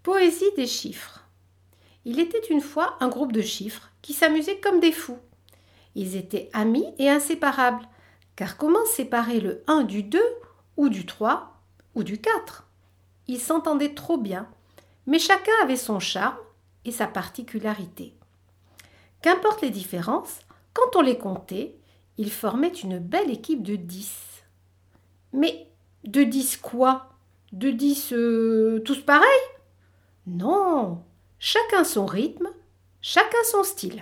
Poésie des chiffres. Il était une fois un groupe de chiffres qui s'amusaient comme des fous. Ils étaient amis et inséparables, car comment séparer le 1 du 2 ou du 3 ou du 4 ? Ils s'entendaient trop bien, mais chacun avait son charme et sa particularité. Qu'importe les différences, quand on les comptait, ils formaient une belle équipe de 10. Mais de 10 quoi ? De 10 tous pareils ? Non, chacun son rythme, chacun son style.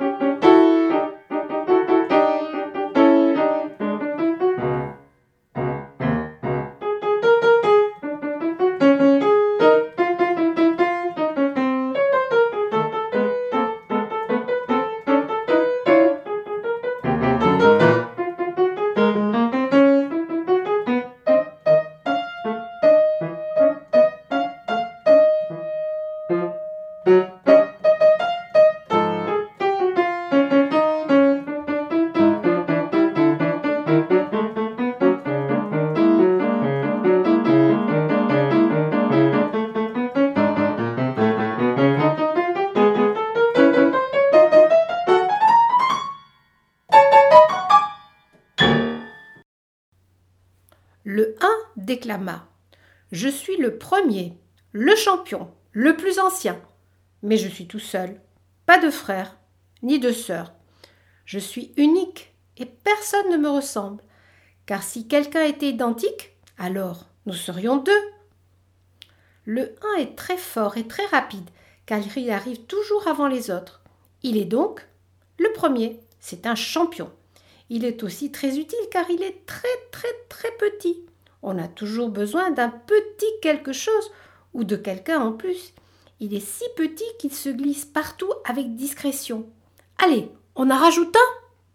Le 1 déclama : « Je suis le premier, le champion, le plus ancien. Mais je suis tout seul, pas de frère, ni de sœur. Je suis unique et personne ne me ressemble. Car si quelqu'un était identique, alors nous serions deux. » Le 1 est très fort et très rapide, car il arrive toujours avant les autres. Il est donc le premier, c'est un champion. Il est aussi très utile car il est très petit. On a toujours besoin d'un petit quelque chose ou de quelqu'un en plus. Il est si petit qu'il se glisse partout avec discrétion. Allez, on en rajoute un ?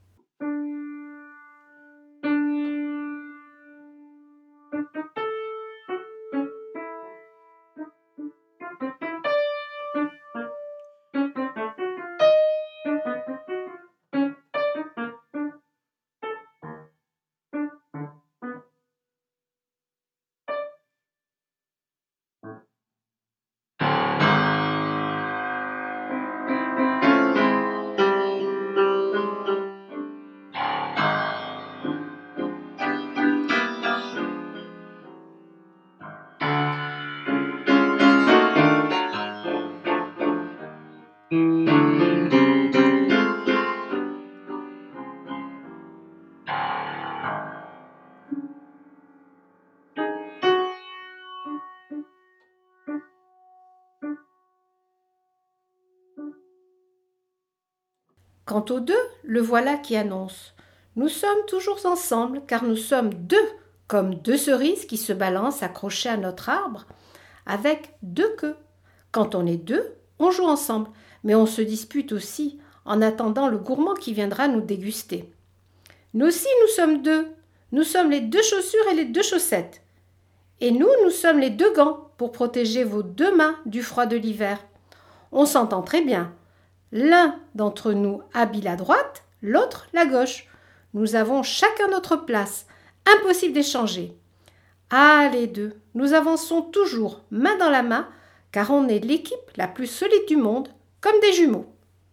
Quant aux deux, le voilà qui annonce : « Nous sommes toujours ensemble, car nous sommes deux, comme deux cerises qui se balancent accrochées à notre arbre, avec deux queues. Quand on est deux, on joue ensemble, mais on se dispute aussi, en attendant le gourmand qui viendra nous déguster. Nous aussi, nous sommes deux. Nous sommes les deux chaussures et les deux chaussettes. Et nous sommes les deux gants pour protéger vos deux mains du froid de l'hiver. On s'entend très bien. L'un d'entre nous habille la droite, l'autre la gauche. Nous avons chacun notre place. Impossible d'échanger. Ah, les deux, nous avançons toujours main dans la main, car on est l'équipe la plus solide du monde, comme des jumeaux. »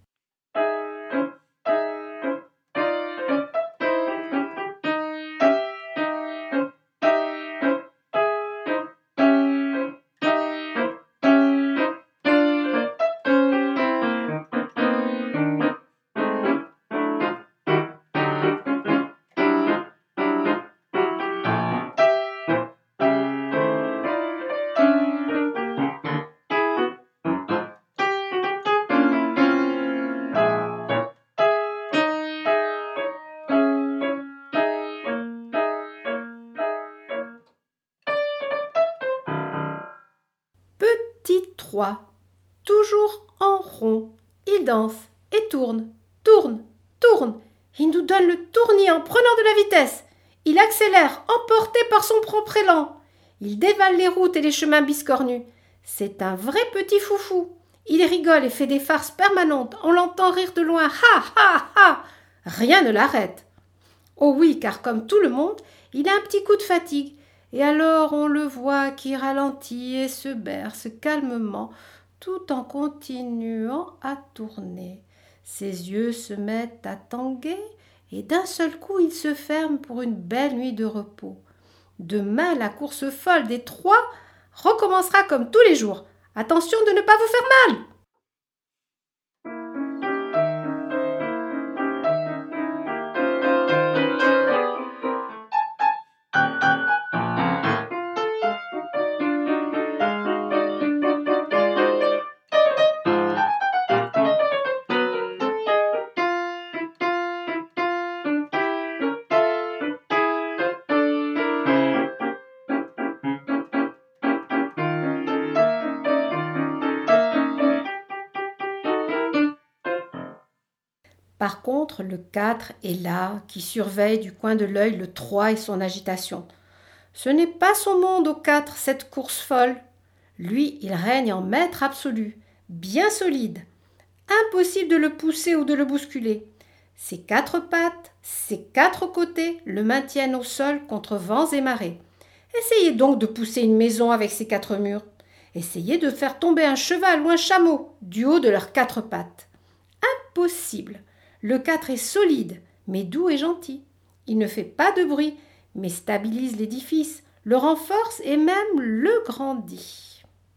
Petit 3, toujours en rond, il danse et tourne. Il nous donne le tournis en prenant de la vitesse. Il accélère, emporté par son propre élan. Il dévale les routes et les chemins biscornus. C'est un vrai petit foufou. Il rigole et fait des farces permanentes. On l'entend rire de loin. Ha, ha, ha. Rien ne l'arrête. Oh oui, car comme tout le monde, il a un petit coup de fatigue. Et alors on le voit qui ralentit et se berce calmement tout en continuant à tourner. Ses yeux se mettent à tanguer et d'un seul coup il se ferme pour une belle nuit de repos. Demain, la course folle des 3 recommencera comme tous les jours. Attention de ne pas vous faire mal! Par contre, le 4 est là, qui surveille du coin de l'œil le 3 et son agitation. Ce n'est pas son monde au 4, cette course folle. Lui, il règne en maître absolu, bien solide. Impossible de le pousser ou de le bousculer. Ses 4 pattes, ses 4 côtés le maintiennent au sol contre vents et marées. Essayez donc de pousser une maison avec ses 4 murs. Essayez de faire tomber un cheval ou un chameau du haut de leurs 4 pattes. Impossible. Le 4 est solide, mais doux et gentil. Il ne fait pas de bruit, mais stabilise l'édifice, le renforce et même le grandit.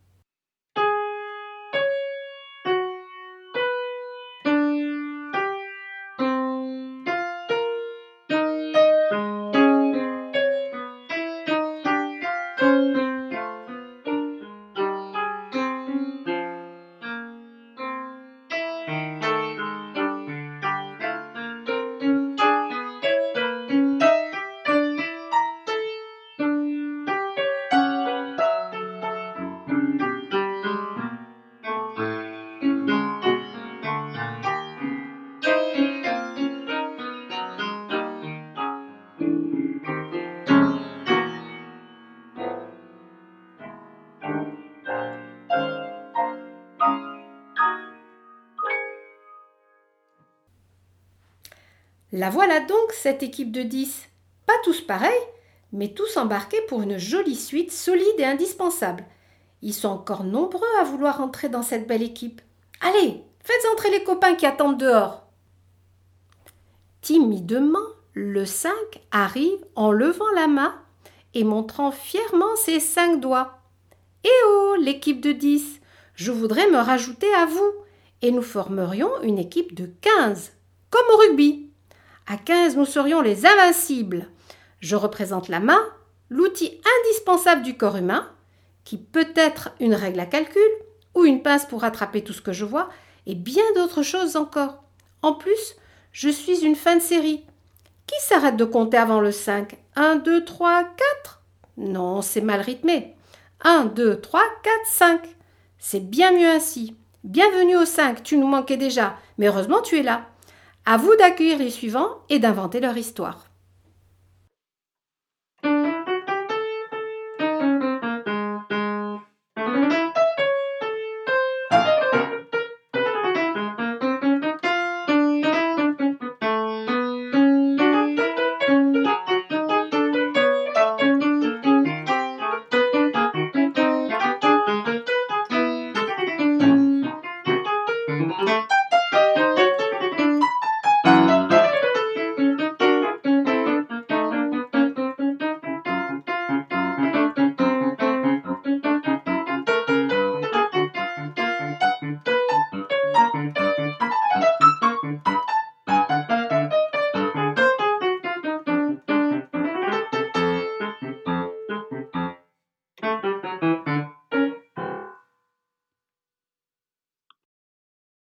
La voilà donc, cette équipe de 10. Pas tous pareils, mais tous embarqués pour une jolie suite solide et indispensable. Ils sont encore nombreux à vouloir entrer dans cette belle équipe. Allez, faites entrer les copains qui attendent dehors. Timidement, le 5 arrive en levant la main et montrant fièrement ses 5 doigts. « Eh oh, l'équipe de 10, je voudrais me rajouter à vous et nous formerions une équipe de 15, comme au rugby. À 15, nous serions les invincibles. Je représente la main, l'outil indispensable du corps humain, qui peut être une règle à calcul ou une pince pour attraper tout ce que je vois, et bien d'autres choses encore. En plus, je suis une fin de série. Qui s'arrête de compter avant le 5 ? 1, 2, 3, 4 ? Non, c'est mal rythmé. 1, 2, 3, 4, 5. C'est bien mieux ainsi. Bienvenue au 5, tu nous manquais déjà, mais heureusement tu es là. À vous d'accueillir les suivants et d'inventer leur histoire.